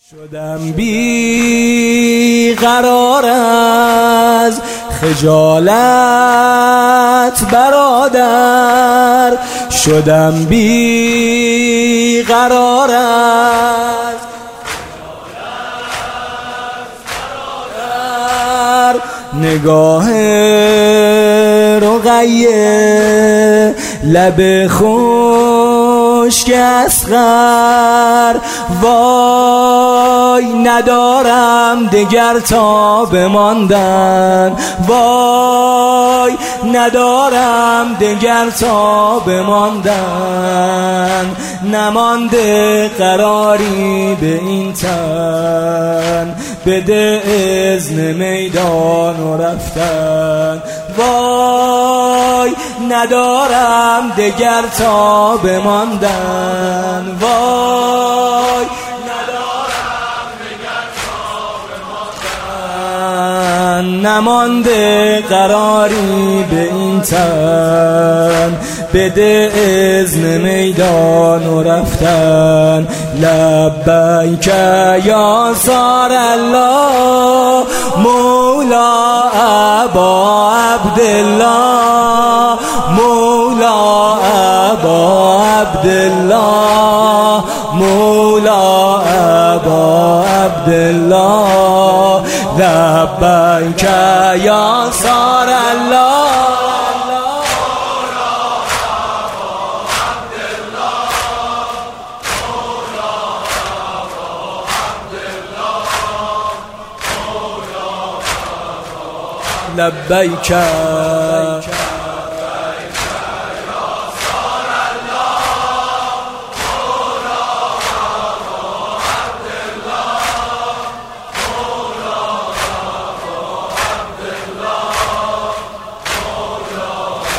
شدم بی قرار از خجالت برادر، شدم بی قرار از برادر، نگاه رقیه لب خشک اصغر، وای ندارم دگر تا بماندن، وای ندارم دگر تا بماندن، نمانده قراری به این تن، بده اذن میدان و رفتن، وای ندارم دگر تا بماندن، وای ندارم دگر تا بماندن، نمانده قراری به این تن، بده اذن میدان و رفتن. لبیک یا صار الله مولا ابا عبدالله، مولا ابا عبدالله، مولا ابا عبدالله، لبیک یا صار الله لبیک یا صار الله مولا ابا عبدالله، مولا ابا عبدالله، مولا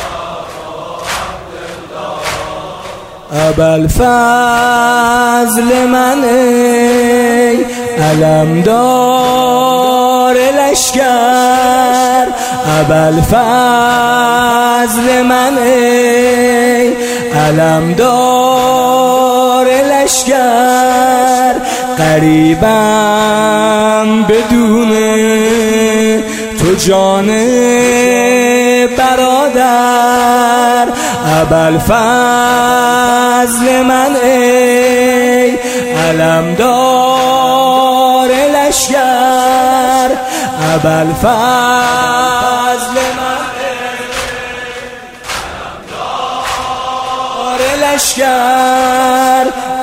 ابا عبدالله. ابوالفضل من ای علمدار لشکر، ابوالفضل من ای علمدار لشکر، قریبم بدون تو جان برادر، ابوالفضل من ای علمدار لشکر، ابوالفضل من علمدار لشکر،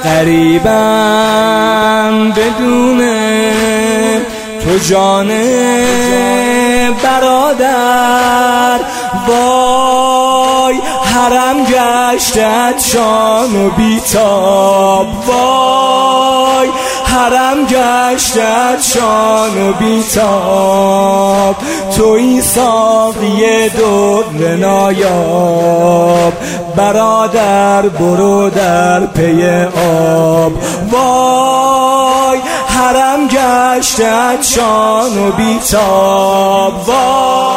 قریبم بدون تو جان برادر، وای حرم گشتت شان و بیتاب، وای حرم گشتت شان و بیتاب، توی ساقی در نایاب، برادر برو در پی آب، وای حرم گشتت شان و بیتاب، وای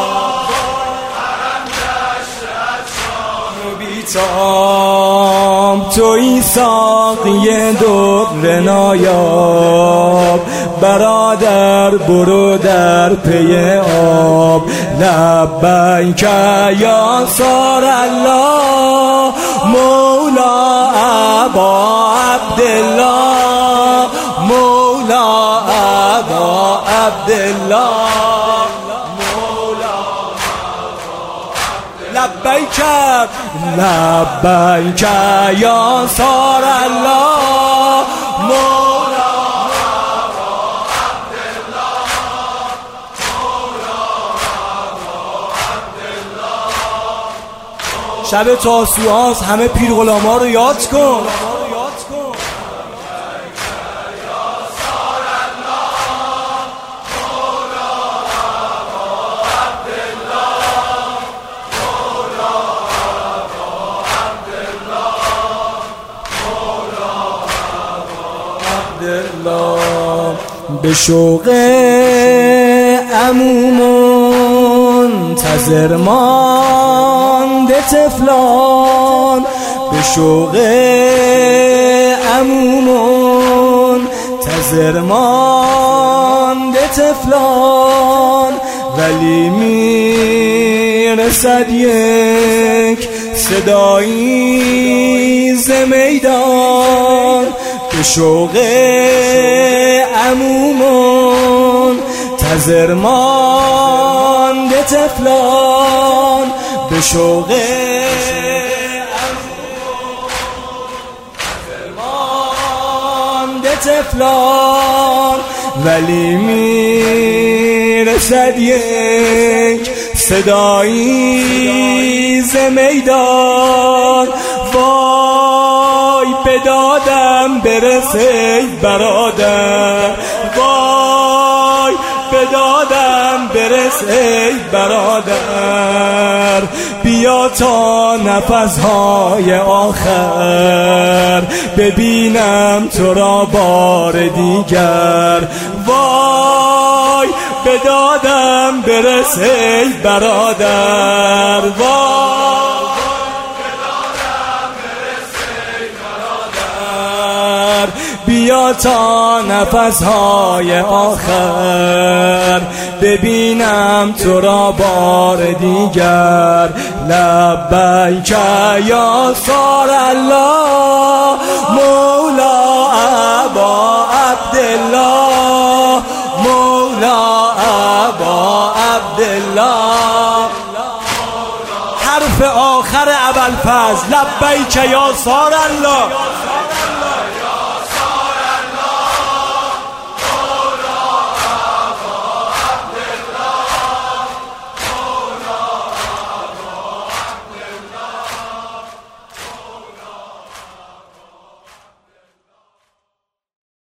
توی ساقی در نایاب، برادر برو در پی آب، لبیک یا صار الله مولا ابا عبدالله، مولا ابا عبدالله، لبیک لبیک یا صار الله مولا ابا عبدالله، مولا ابا عبدالله. شب تاسوعاست، همه پیر غلاما رو یاد کن. به شوق عمو منتظر مانده طفلان، به شوق عمو منتظر منتظر مانده طفلان، ولی میرسد یک صدایی ز میدان، به شوق عمومان منتظر مانده طفلان، به شوق طفلان، ولی میرسد یک صدایی ز میدان. وای به دادم برسه برادر، وای به دادم برسه برادر، بیا تا نفسهای آخر ببینم تو را بار دیگر. وای به دادم برسه برادر، وای به دادم برسه برادر، بیا تا نفسهای آخر ببینم تو را بار دیگر. لبیک یا صار الله مولا ابا عبدالله، مولا ابا عبدالله. حرف آخر ابوالفضل لبیک یا صار الله.